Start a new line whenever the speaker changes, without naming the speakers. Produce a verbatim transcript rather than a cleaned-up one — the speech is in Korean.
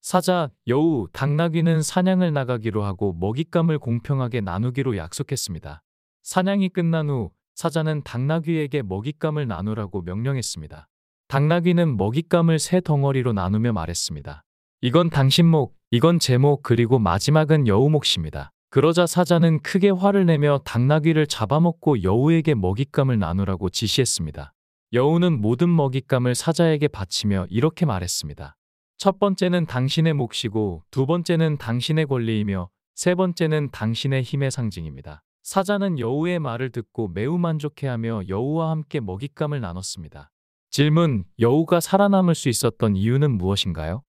사자, 여우, 당나귀는 사냥을 나가기로 하고 먹잇감을 공평하게 나누기로 약속했습니다. 사냥이 끝난 후 사자는 당나귀에게 먹잇감을 나누라고 명령했습니다. 당나귀는 먹잇감을 세 덩어리로 나누며 말했습니다. 이건 당신 목, 이건 제 목, 그리고 마지막은 여우 몫입니다. 그러자 사자는 크게 화를 내며 당나귀를 잡아먹고 여우에게 먹잇감을 나누라고 지시했습니다. 여우는 모든 먹잇감을 사자에게 바치며 이렇게 말했습니다. 첫 번째는 당신의 몫이고, 두 번째는 당신의 권리이며, 세 번째는 당신의 힘의 상징입니다. 사자는 여우의 말을 듣고 매우 만족해하며 여우와 함께 먹잇감을 나눴습니다. 질문: 여우가 살아남을 수 있었던 이유는 무엇인가요?